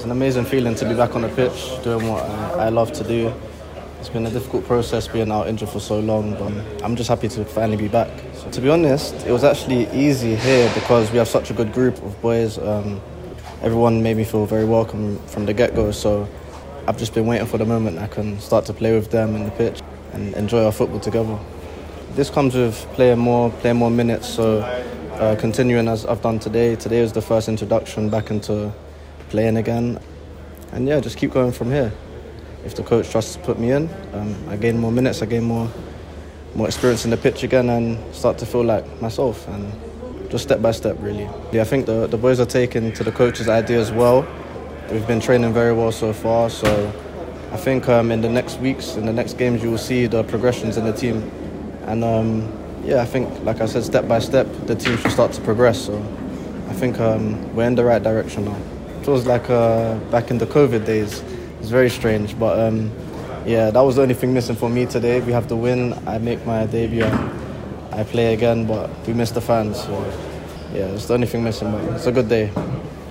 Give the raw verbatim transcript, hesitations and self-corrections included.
It's an amazing feeling to be back on the pitch, doing what I, I love to do. It's been a difficult process being out injured for so long, but I'm just happy to finally be back. So, to be honest, it was actually easy here because we have such a good group of boys. Um, everyone made me feel very welcome from the get-go, so I've just been waiting for the moment I can start to play with them in the pitch and enjoy our football together. This comes with playing more, playing more minutes, so uh, continuing as I've done today. Today was the first introduction back into playing again. And yeah, just keep going from here. If the coach trusts to put me in, um, I gain more minutes, I gain more more experience in the pitch again and start to feel like myself, and just step by step, really. Yeah, I think the, the boys are taking to the coach's idea as well. We've been training very well so far, so I think um, in the next weeks, in the next games, you will see the progressions in the team. And um, yeah, I think, like I said, step by step, the team should start to progress. So I think um, we're in the right direction now. It was like uh, back in the COVID days. It's very strange, but um, yeah, that was the only thing missing for me today. We have the win. I make my debut. I play again, but we missed the fans. So yeah, it's the only thing missing, but it's a good day.